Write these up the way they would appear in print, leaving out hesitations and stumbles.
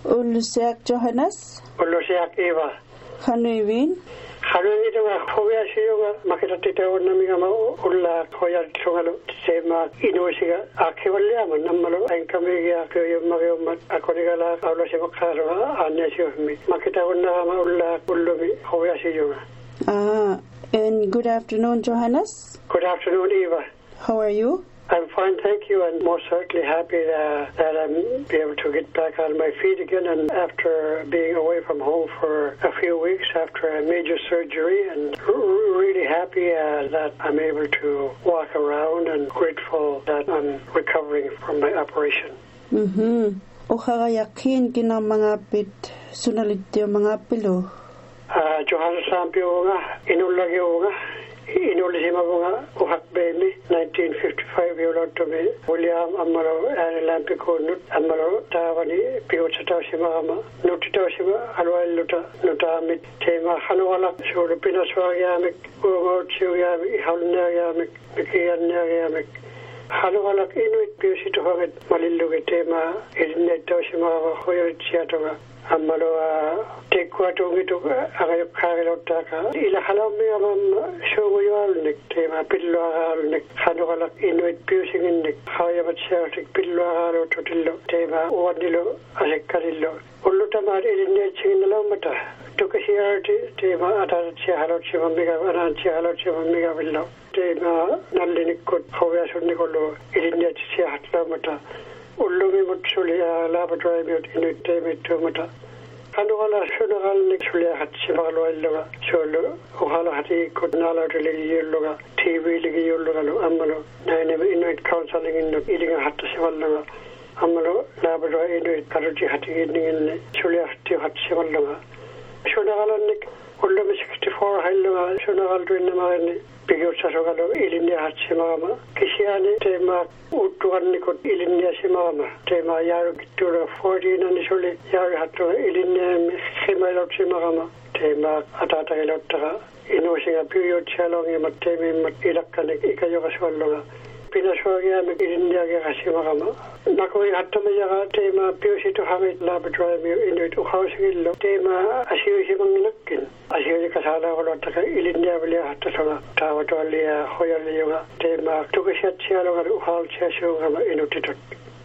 Ulusiak Johannes. Ulusiak Eva. Hanuivin. Hanuivin nga hobya siyo makitatita namiga ma ulla hoya tungalo sema inusiga akhiwalya namalo ankamiga kayo magyo akonigala awla siya makaro anya siyo mi makita ma ulla ulumi hobya siyo. And good afternoon, Johannes. Good afternoon, Eva. How are you? I'm fine, thank you, and most certainly happy that I'm be able to get back on my feet again, and after being away from home for a few weeks after a major surgery, and really happy that I'm able to walk around, and grateful that I'm recovering from my operation. Ohaga yakin kina mga pit sunalityo mga pilo. Johannes Sampio nga inulagi nga inulisima nga uhakbeni 1955 yolotomi William Amaro Lampi Kunut Amaro Tawani Piotata Shimama Nutitoshima Alwaluta Nutamit Tema Hanwala Suru Pinaswayamik Umochuyami Halnayamik Mikianayamik Hanwala Inuit Piosito Hamid Malilugi Tema Idnetoshima Hoyorichiatoga Amalo tekwatungitu agayokhagelotaka ila halami amam shoguyalnik tema pilloagalnik hanogala inuit pusinginnik hayabatsertik pilloagalo totillo tema wadilo asekkalillo ullutamar ilinechingnalamata tukasiarti tema atatsi halotsi mamiga ananchi halotsi mamiga billo tema nallinikut hoyasunnikolo ilinechisi hatlamata Ulumi Mutsulia Laboratory in a Temata. Hanwala Sunagal Nixulia had Simalo, Solo, Ohalati, Kudnala Yuluga, TV Ligiyuluga, Amalo, Nine Inuit counseling in the eating a hat Sivalanga, Amalo, Laboratory Inuit Karaji Hati in Sulia Hat Sivalanga. Sunaganik, Ulumi 64, Hiluga, Sunagal Dwinamani. Pigosarogalo Ilinia Hatsimama, Kisiani, Tema Utuanikot Ilinia Simama, Tema Yarukitura 14 and Suli Yarato Ilinia Himalot Simama, Tema Atata Elotara, Inosing a period chalong in Matemi Ilakanik Ikayogaswalonga, Pinaswagia Ilinia Gasimama, Nakoi Hatamayaga, Tema Piosito Hamid Laboratory in it Housing, Tema Asiusimangakin. Asiri kasala olotaka ilinya bile hatasanga tawatolia hoyalia tema tukashatsialo uhal chasunga inutitot.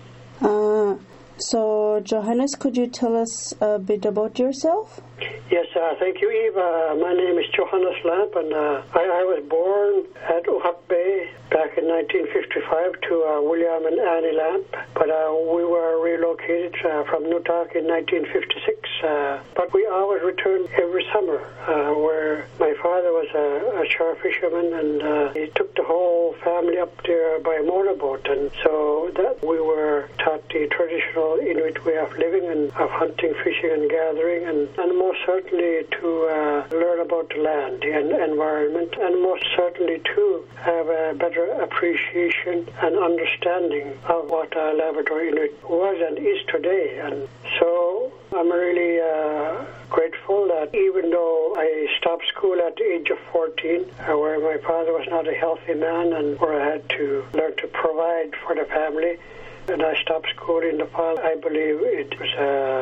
So Johannes, could you tell us a bit about yourself? Yes, thank you, Eva. My name is Johannes Lamp, and I was born at Uhak Bay back in 1955 to William and Annie Lamp, but we were relocated from Nutak in 1956. But we always returned every summer, where my father was a shore fisherman, and he took the whole family up there by motorboat, and so that we were taught the traditional Inuit way of living and of hunting, fishing, and gathering, and most certainly to learn about the land, the environment, and most certainly to have a better appreciation and understanding of what Labrador Inuit was and is today. And so I'm really grateful that even though I stopped school at the age of 14, where my father was not a healthy man and where I had to learn to provide for the family, and I stopped school in the fall. I believe it was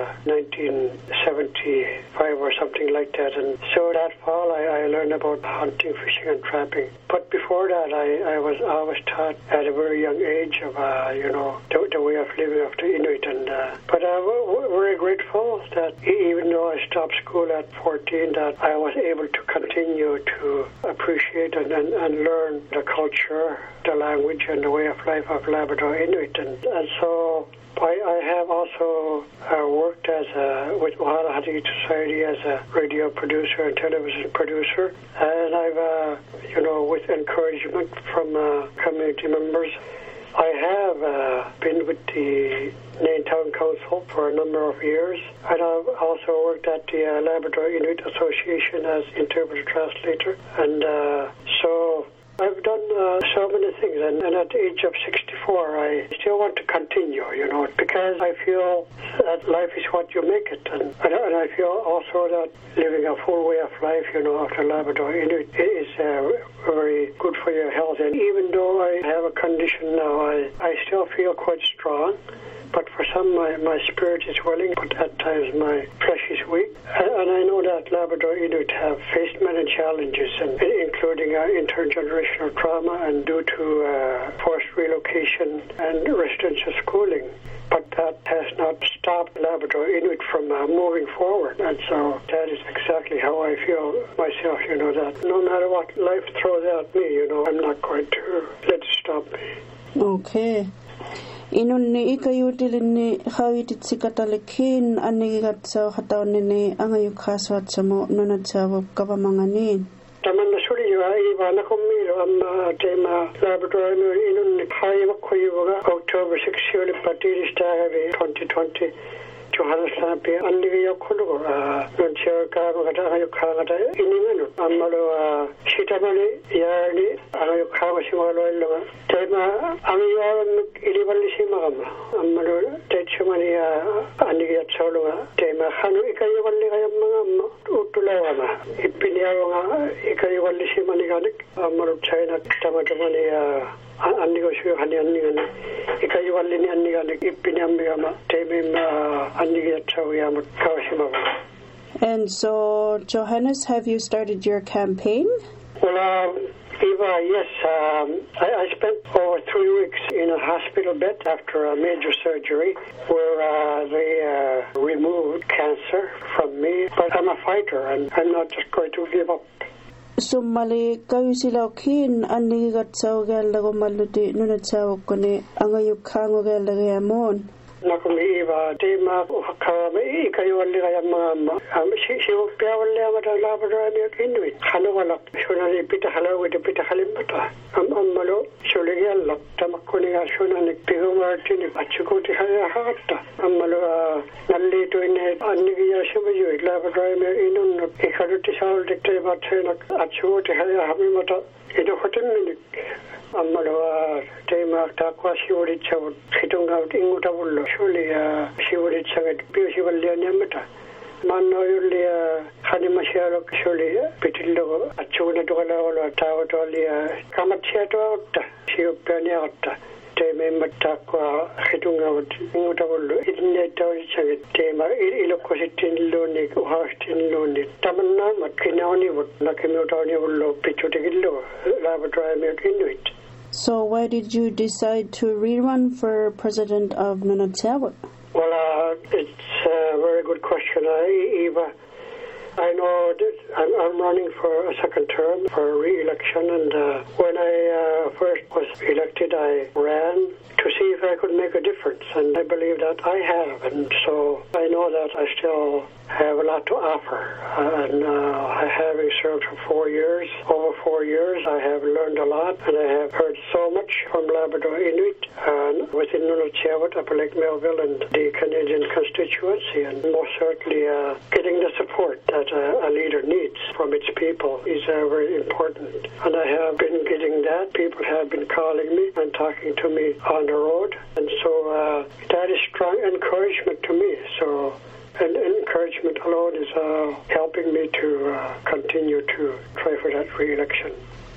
1975 or something like that. And so that fall I learned about hunting, fishing, and trapping. But before that, I was always taught at a very young age of, the way of living of the Inuit. But we're very grateful that even though I stopped school at 14, that I was able to continue to appreciate and learn the culture, the language, and the way of life of Labrador Inuit. And so I have also worked with Ohana Hunting Society as a radio producer and television producer, and I've, with encouragement from community members, I have been with the Nain Town Council for a number of years, and I've also worked at the Labrador Inuit Association as interpreter translator, and so I've done so many things, and at the age of 64, I still want to continue, because I feel that life is what you make it, and I feel also that living a full way of life, after Labrador Inuit is very good for your health. And even though I have a condition now, I still feel quite strong, But for some, my spirit is willing, but at times my flesh is weak. And I know that Labrador Inuit have faced many challenges, including intergenerational trauma and due to forced relocation and residential schooling. But that has not stopped Labrador Inuit from moving forward. And so that is exactly how I feel myself, that no matter what life throws at me, I'm not going to let it stop me. Okay. Inunni ikayutilini hawititsikatalekin anigatsa hatawnini angayukhaswatsamo nunatsawo kavamangani. Taman nasuri iba na kumilo amma tema Labrador Inuit hayimakuyuga October 6 yuli patiri stagabe 2020 Johannesburg andiga yakulu nunchio kagata ayukagata ininganu ammalo shitamani yani ayukaga simalo illo tema amiyawan iliballisimagama ammalo techumani andiga yatsoluga tema hanu ikayugalli gayamma utulawama ipiniyawa ikayugallisimani ganik ammalo China tamatamani annigo shu hani annigani ikayuwallini annigani ippiniammigama temimma anniga tawiyama kawashimama. And so, Johannes, have you started your campaign? Well, Eva, yes. I spent over 3 weeks in a hospital bed after a major surgery where they removed cancer from me. But I'm a fighter, and I'm not just going to give up. Sumali kayu silaw kin anigatsaw galago maluti nunatsaw kone angayukhango galagayamon. Nakumi iba tema ukakawame ikayuwalli gayamma shiwukpiawalli amata Labrador Inuit hanawalak shunani pita halawita pita halimbata ammalo shuligallak tamakkuniga shunani pigumartini achukuti hayahata ammalo nallitu ine annigiya shimayu Labrador Inuit ikaruti sawaldikte batsenak achukuti hayahamimata ino hotemminik ammalo tema takwa shiwurichaw khitunga ingutawullo shuli shiwurichagat piusiwallianyamata manno yulli hanimashalo shuli pitillo achuna dogala tawtoli kamatsiato shiupaniata tema matakwa khitunga ingutawullo idne tawrichagat tema ilokositin loni uhastin loni tamanna matkinaoni nakimutawni ullo pichutigillo Labrador Inuit. So why did you decide to rerun for president of Nunatsawa? Well, it's a very good question, Eva. I know that I'm running for a second term for re-election, and when I first was elected, I ran to see if I could make a difference, and I believe that I have, and so I know that I still have a lot to offer, and I have served for 4 years. Over 4 years, I have learned a lot, and I have heard so much from Labrador Inuit within Nunatsawa, Upper Lake Melville, and the Canadian constituency, and most certainly getting the support that a leader needs from its people is very important. And I have been getting that. People have been calling me and talking to me on the road, and so that is strong encouragement to me. So. And encouragement alone is helping me to continue to try for that re-election.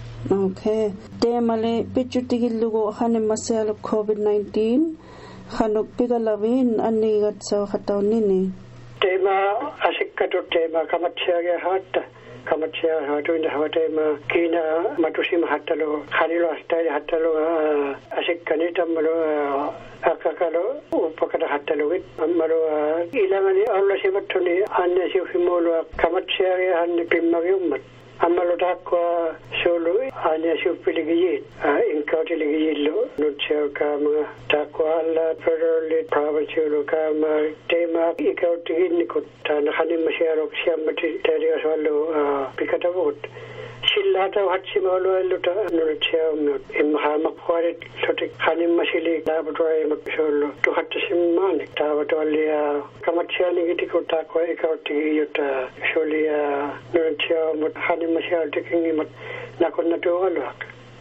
Okay. Temale pichutigillugo hanimasel COVID-19 hanuk pigalawin anigatsaw hatawnini. Tema asikkatu tema kamatsiage hatta. Kamatsiya hatuinda hawatema kina matusim hatalo khalilo astay hatalo asikkanita malo akakalo upakata hatalowit ammalo ilamani alla sibattuni anne sifimolo kamatsiya hanni pimmagummat ammalo takwa solo anne sipiligiyit inkautiligiyillo nutsia kama takwa alla federally provincial kama tema ikautigin tan hanim masharo siamati teriga solo pikatavot Shillata Hatsimolo Luta Nurcham in Mahamakwari Sotik Hanim Masili Laboratory Maksholo to Hatasimani Tavatolia Kamachani Tikotaqua Ekauti Yuta Sholia Nurcham Hanim Mashal taking him Nakonatualak.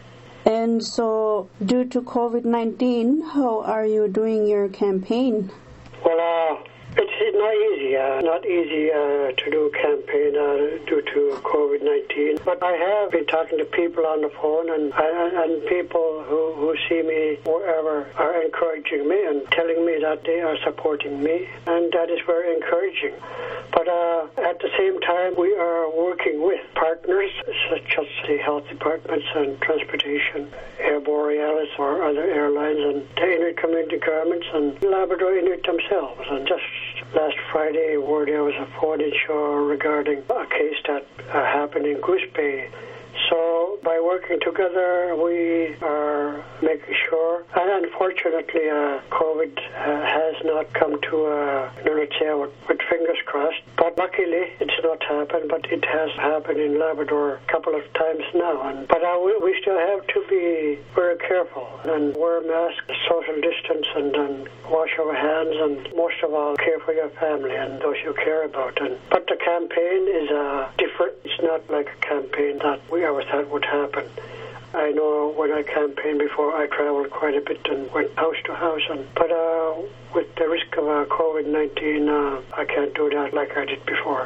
And so, due to COVID-19, how are you doing your campaign? Well, it's It's not easy to do a campaign due to COVID-19. But I have been talking to people on the phone and people who see me wherever are encouraging me and telling me that they are supporting me, and that is very encouraging. But at the same time, we are working with partners such as the health departments and transportation, Air Borealis or other airlines, and the Inuit community governments and Labrador Inuit themselves. And just last Friday, there was a phone-in show regarding a case that happened in Goose Bay. So by working together, we are making sure, and unfortunately, COVID has not come to with fingers crossed. But luckily, it's not happened, but it has happened in Labrador a couple of times now. But we still have to be very careful and wear masks, social distance, and wash our hands, and most of all, care for your family and those you care about. But the campaign is different. It's not like a campaign that we ever thought would happen. I know when I campaigned before, I traveled quite a bit and went house to house. But with the risk of COVID-19, I can't do that like I did before.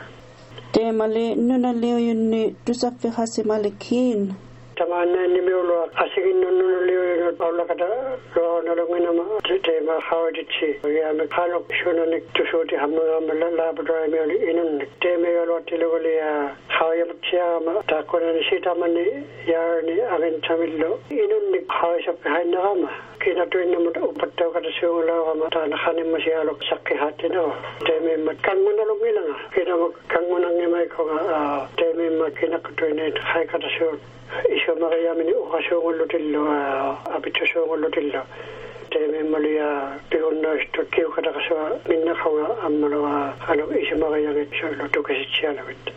Tamana ni miolo asigin no leo no kada ro no ngina te ma hawdichi ya me khalo shona ni tushoti hamna Labrador me inun te me lo tilole ya hawya chia ma ta kona ni sita mani ya ni agen chamillo inun ni khawsha haina ma kina to ni mo upatta kada sula ma ta na khanim ma sia lo sakki hatino te me ma kanguna lo milanga kina mo kanguna ngi mai ko te me ma kina to ni khai kada sula isyo makayamini ukasungulutillo abitsungulutillo teme malia pigunno stokkiu kadakaswa minna khawa ammalo isyo makayamini solo tukasichialawit.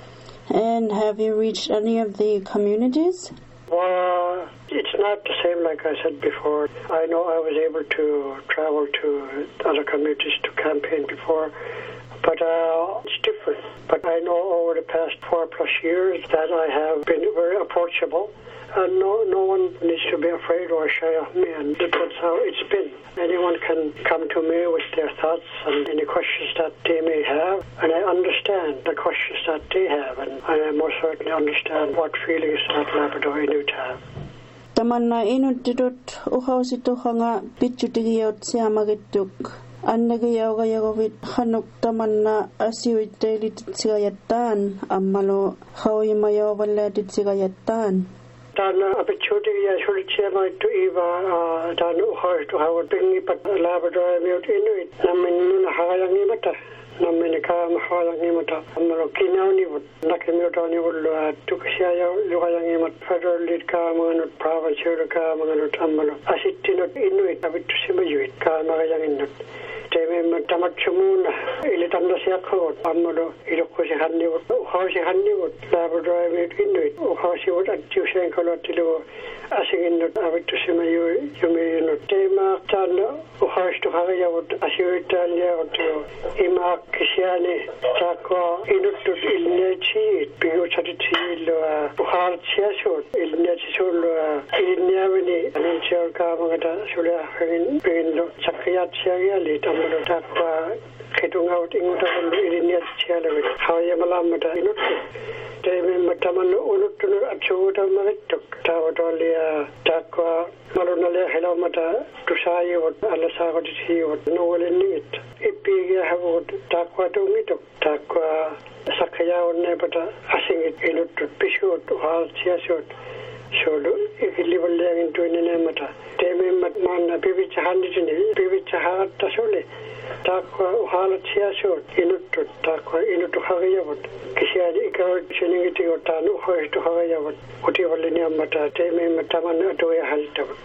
And have you reached any of the communities? Well, it's not the same like I said before. I know I was able to travel to other communities to campaign before, but it's different. But I know over the past 4+ years that I have been very approachable, and no one needs to be afraid or shy of me, and that's how it's been. Anyone can come to me with their thoughts and any questions that they may have, and I understand the questions that they have, and I most certainly understand what feelings that Labrador Inuit have. Tamanna Inuit didot uhausito hanga bichutigiyot siamagituk. Annagayaw gayagawit hanuk tamanna asiwit daily tsigayatan ammalo hawimayaw wala tsigayatan. Tana apichuti ya shulchema to Eva tanu har to how bingi pat Labrador Inuit namin na hayangi mata namin ka mahayangi mata ammalo kinawni nakimutoni wul tukasiya lugayangi mat federal lead ka mga province ka mga ammalo asitino Inuit abitusimayuit ka magayangi nut teme tamatchumuna ilitanda siya ko ammalo ilokosi hanniwut hausi hanniwut Labrador Inuit hausi wut atjusen kolotilo asigin abitusimayu yumayino tema tan haustu hagayawut asiwitalia to ima kisiane tako inutut ilnechi pigo chatitilo har chiasot ilnechi solo ilnyavini anchor ka magata sula hagin pino sakiyat chiali tamlo takwa ketungaut ingutan ilnechi chialawit hawya malamata inutut teme mataman unutun achuta marittuk tawadolia takwa malunale helamata tusayi wot alasagoti wot nowelnit ipiga havot takwa tumitok takwa sakaya onne bata asingit inutut pishut hal chiasot solo ikiliballe into nemata teme matman bibicha handitini bibicha hatta sole takwa hala chiasot inutut takwa inutu hagayawot kisiadi ikawat cheningiti otanu hoistu hagayawot utiwalini amata teme mataman atoya haltawot.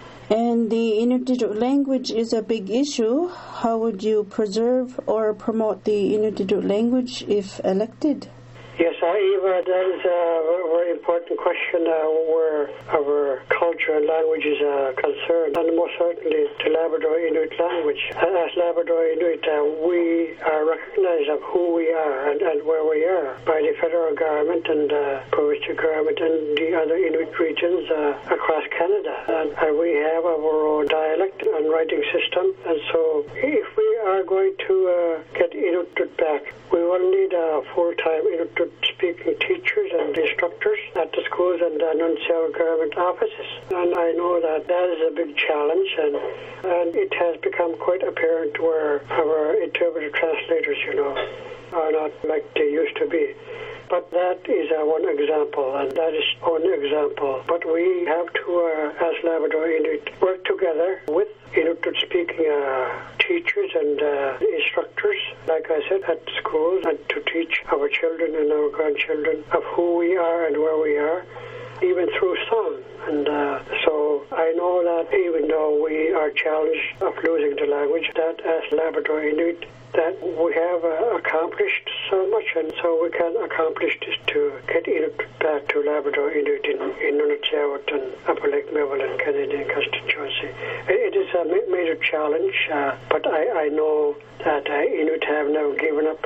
And the Inuit language is a big issue. How would you preserve or promote the Inuit language if elected? Yes, Eva, that is a very important question where our culture and language is concerned, and most certainly the Labrador Inuit language. As Labrador Inuit, we are recognize of who we are and where we are by the federal government and provincial government and the other Inuit regions across Canada. And we have our own dialect and writing system. And so if we are going to get Inuktitut back, we will need full-time Inuktitut speaking teachers and instructors at the schools and the Nunavut government offices. And I know that is a big challenge, and it has become quite apparent where our interpreter translators, are not like they used to be. But that is one example, and that is one example. But we have to, as Labrador Inuit, work together with Inuktitut-speaking teachers and instructors, like I said, at schools, and to teach our children and our grandchildren of who we are and where we are, even through song. And so I know that even though we are challenged of losing the language, that as Labrador Inuit, that we have accomplished so much, and so we can accomplish this to get Inuit back to Labrador Inuit in Nunavut and Upper Lake Melville and Canadian constituency. It is a major challenge, but I know that Inuit have never given up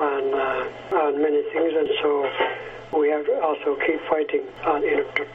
on many things, and so we have to also keep fighting on Inuit.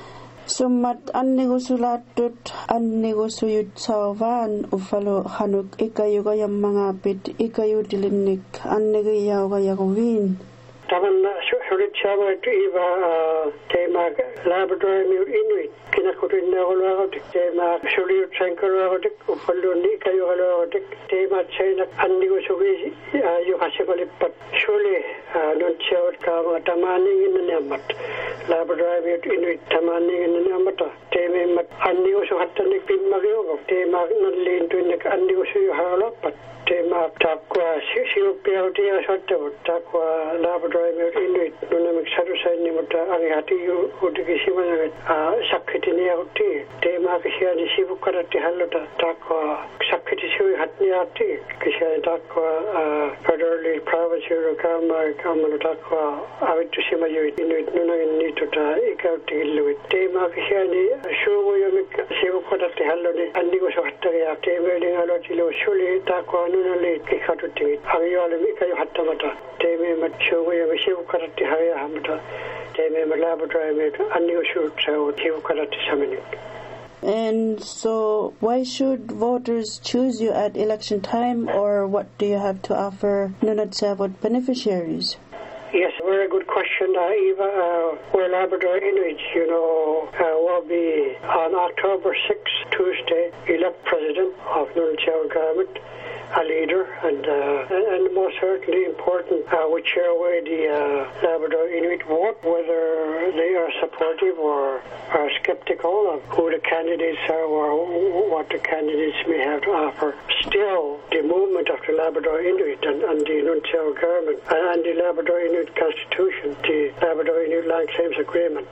Sumat annegusulattut annegusuyut sauvan ufalo hanuk ikayuga yang mangapit ikayudilinnik annegiyaga yagwin. Taman sulit sama itu iba tema Labrador Inuit kinakutin na hulagotik tema sulit sangkaragotik ufalo ni kayuhalagotik tema chaynak annegusugis yuhasimalippat suli nunchawat kama tamaning inamat Labrador Inuit tamaning inamata tema mat annegusugatanik pinmagyo tema nalintunik annegusuyuhalapat tema takwa siupiautia sattavut takwa Labrador Inuit nunamik sarusaini mutta angihati udikisimanag sakkitini autti tema kisiani sivukarati halluta takwa sakkiti sivi hatniati kisiani takwa federally provincial kama takwa avittu simayu Inuit nunagin nituta ikautti illuit tema kisiani shuvoyamik sivukarati halluni annigosu hattaria temeling alotilo suli takwa nunali kikatutti agiyalumi ikayu hattamata teme mat shuvoyami sivukarati haya hamata teme Labrador annigosu tsaw sivukarati saminik. And so why should voters choose you at election time, or what do you have to offer Nunavut beneficiaries? Yes, very good question, Eva. We're Labrador Inuit, will be on October 6th, Tuesday, elect president of Nunavut government, a leader, and most certainly important, we chair away the Labrador Inuit vote, whether they are supportive or are skeptical of who the candidates are or what the candidates may have to offer. Still, the movement of the Labrador Inuit and the Nunavut government and the Labrador Inuit Constitution, the Labrador Inuit Land Claims Agreement,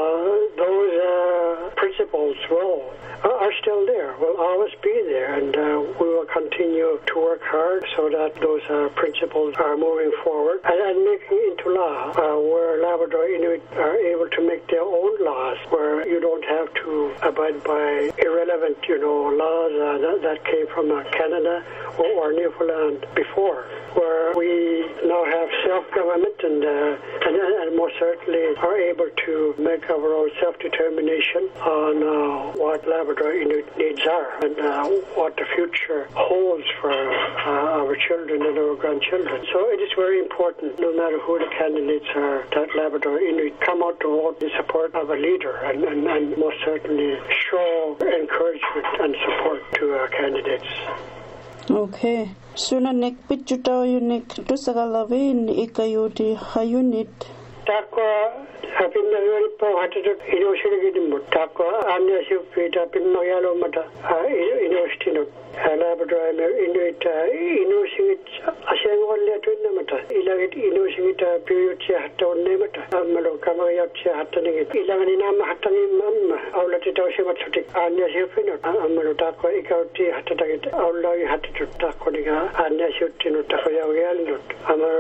those principles are still there, will always be there, and we will continue to work hard so that those principles are moving forward and making into law, where Labrador Inuit are able to make their own laws, where you don't have to abide by irrelevant, laws that came from Canada or Newfoundland before, where we now have self-government and most certainly are able to make our own self-determination on what Labrador Inuit needs are and what the future holds for our children and our grandchildren. So it is very important, no matter who the candidates are, that Labrador Inuit come out to vote in support of a leader and most certainly show encouragement and support to our candidates. Okay. Suna nek pichuta yunik tusagalawin ikayuti hayunit. Takwa pinagayal po hatidot inusinigidin mo. Takwa anya siupita pinmagyalo mata inusinot. Labrador Inuit inusingit asengwalya tunna mata. Ilagit inusingit piyutsi hatta onne mata. Amalo kamayatsi hatta ningit. Ilagani nama hatta ngimamma. Aulati tawsi matsutik anya siupinot. Amalo takwa ikauti hatta tagit. Aulagi hatta takwa niga anya siuptinot takoyawyalnot. Amalo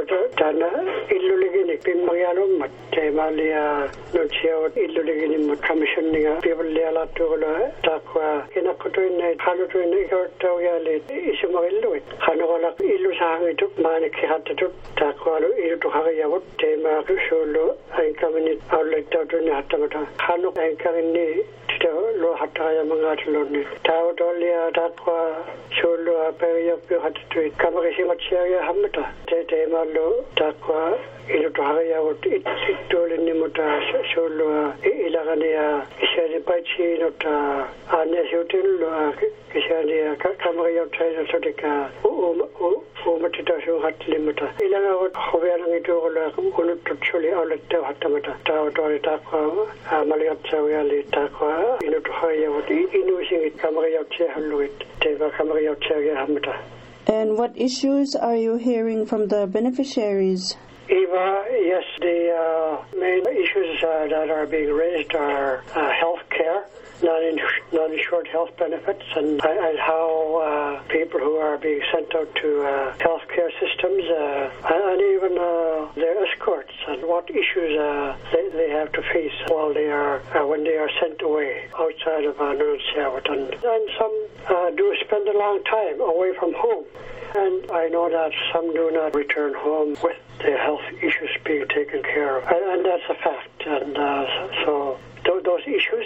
Tana illuligini pimmayalum Temalia Nucio illuligini commissioning people Liala Tula Takwa Inakutuin Halutuin Toyali Isumailu Hanola Ilusang took Maniki Hatatu Takwalu Ilu Hayawut Tema Shulu and coming out like Totun Hatamata Hanu and Karini Lo Hataya Mangatloni Taudolia Takwa Shulu Peria Hatu Kamakishima Hamata Temalo Takwa Ilutuhaya would it Nimuta Shulu Ilagania Isharipachi Nota Aneshutil Kishania Kamaria Trainer Sotica Umatita Hat Limita Ilaga would Hoveranitola Unutuchuli Oleta Hatamata Taudori Takwa Maliat Sawiali Takwa Ilutuhaya would Inushing it Kamaria Chehaluit Teva Kamaria Cheria Hamata. And what issues are you hearing from the beneficiaries? Eva, yes, the main issues that are being raised are health care, non-insured health benefits, and how people who are being sent out to health care systems, and even their escorts, and what issues they have to face while they are when they are sent away outside of Nunavut. And some do spend a long time away from home. And I know that some do not return home with their health issues being taken care of. And that's a fact. And so those issues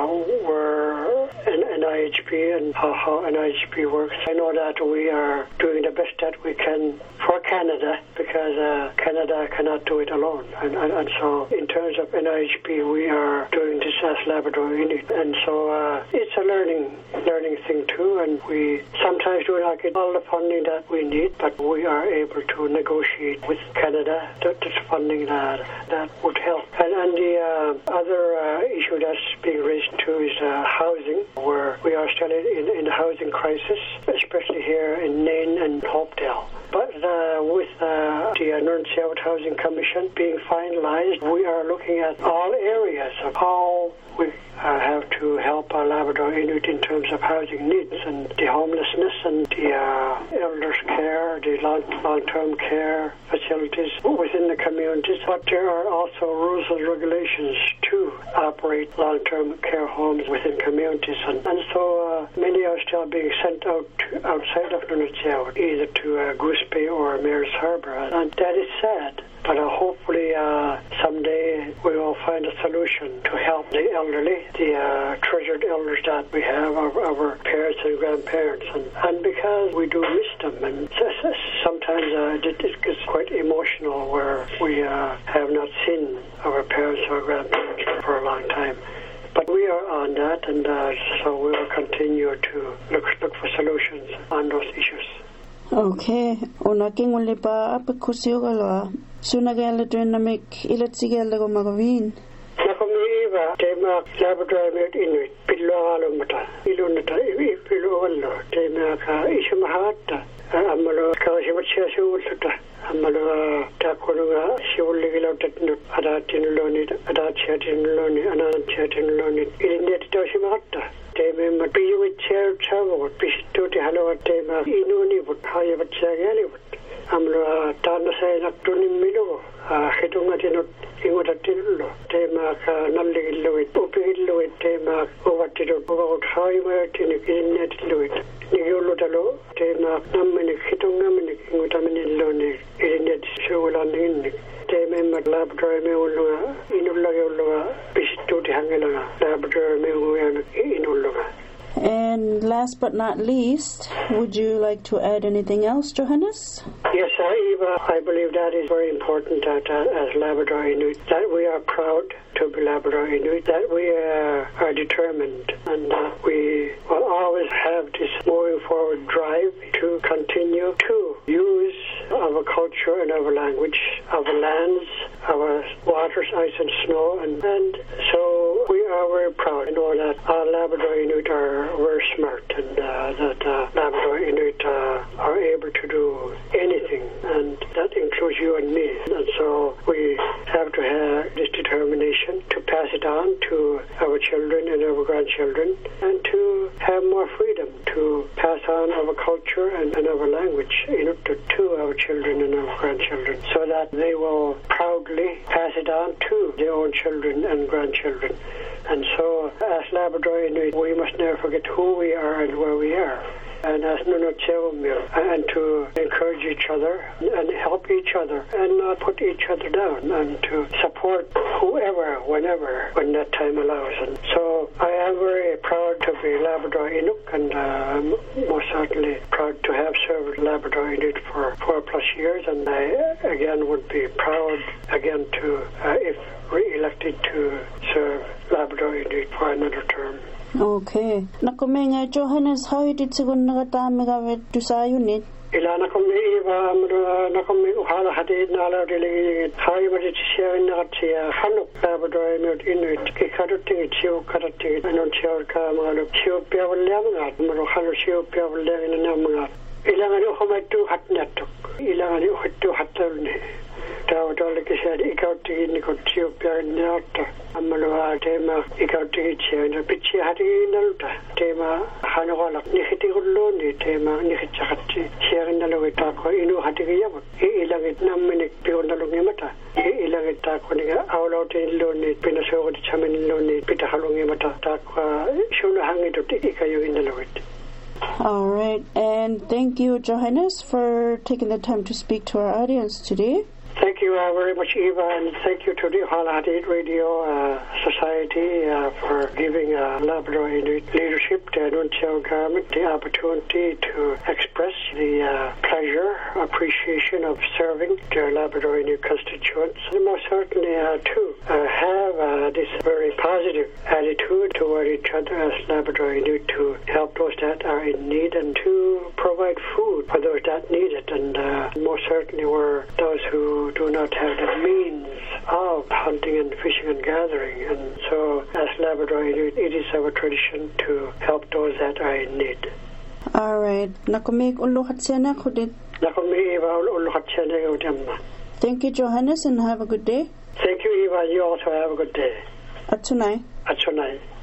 were in IHP and how NIHP works. I know that we are doing the best that we can for Canada because Canada cannot do it alone. And so in terms of NIHP, we are doing this as Labrador unit. And so it's a learning thing too. And we sometimes do not get all the funding that we need, but we are able to negotiate with Canada this funding that would help. And the other issue that's being raised too is housing, where we are still in a housing crisis, especially here in Nain and Hopedale. But with the Nunavut Housing Commission being finalized, we are looking at all areas of how we have to help our Labrador Inuit in terms of housing needs and the homelessness and the elders care, the long-term care facilities within the communities. But there are also rules and regulations to operate long-term care homes within communities. And so many are still being sent out outside of Nunavut, either to Goose Bay or Mayor's Harbour. And that is sad. But hopefully someday we will find a solution to help the elderly, the treasured elders that we have, our parents and grandparents. And because we do miss them, and sometimes it gets quite emotional where we have not seen our parents or grandparents for a long time. But we are on that, and so we will continue to look for solutions on those issues. Okay, unaking ulipa apikusiogala sunagala dynamic ilatsigala go magavin. Nakomiva tema Labrador Inuit pilloalumata ilunata pilloallo tema ka isumahata amalo ka simachiasuulta amalo takonuga siulligilautatnut adatinuloni adachiatinuloni anachiatinuloni ilineti tosimata tema piyu chair travel pistuti halo tema inuni but haya bachagali but amlo tanasay naktunimilo khidungatinut ingotatillo tema ka nalligilluit upigilluit tema uvattidu about haimatin ilinetiluit nigulutalo tema nammini khidungamini ingotaminilloni ilinet shulaningin tema Labrador meulunga inullagulunga pistuti hangelaga Labrador meulunga inullunga. And last but not least, would you like to add anything else, Johannes? Yes, Eva, I believe that is very important that as Labrador Inuit, that we are proud to be Labrador Inuit, that we are determined, and that we will always have this moving forward drive to continue to use our culture and our language, our lands, our waters, ice and snow, and so we are very proud to know that our Labrador Inuit are very smart, and that Labrador Inuit are able to do anything, and that includes you and me. And so we have to have this determination to pass it on to our children and our grandchildren, and to have more freedom to pass on our culture and our language to our children and our grandchildren, so that they will proudly pass it on to their own children and grandchildren. And so, as Labrador Inuit, we must never forget who we are and where we are. And as Nunat Sevomir, and to encourage each other and help each other and not put each other down, and to support whoever, whenever, when that time allows. And so I am very proud to be Labrador Inuk, and I'm most certainly proud to have served Labrador Inuit for 4+ years, and I again would be proud again to, if re-elected, to serve Labrador Inuit for another term. Okay. Nakumenga Johannes, how did sigun nagatamiga with to sa unit? Ilana kami iba nakami uhala hadid na ala dili hay mari siya nagatia hanuk Labrador Inuit ikaduting chiu kadating anon chiu ka mga chiu piawlem ngat maro halu chiu piawlem na mga ilangan humatu hatnatuk ilangan uhatu hatalne taw dole kisa ikauting ni ko chiu piawlem amalo tema ikauting chiu na pichi hadi nalta tema hanawala ni hitigullo ni tema ni hichakati siya nalawita ko inu hatigiya ilagit naminik pionalungi mata ilagit ko ni awlautin lo ni pinaso di chamin lo ni pitahalungi mata ta ko shuna hangito ikayo inalawit. All right, and thank you, Johannes, for taking the time to speak to our audience today. Thank you very much, Eva, and thank you to the Hala Hadid Radio Society for giving Labrador Inuit leadership, the Nuncio government, the opportunity to express the pleasure, appreciation of serving their Labrador Inuit constituents, and most certainly to have this very positive attitude toward each other as Labrador Inuit, to help those that are in need and to provide food for those that need it, and most certainly were those who do not have the means of hunting and fishing and gathering. And so, as Labrador Inuit, it is our tradition to help those that are in need. All right. Thank you, Johannes, and have a good day. Thank you, Eva. You also have a good day. Atsunai. Atsunai.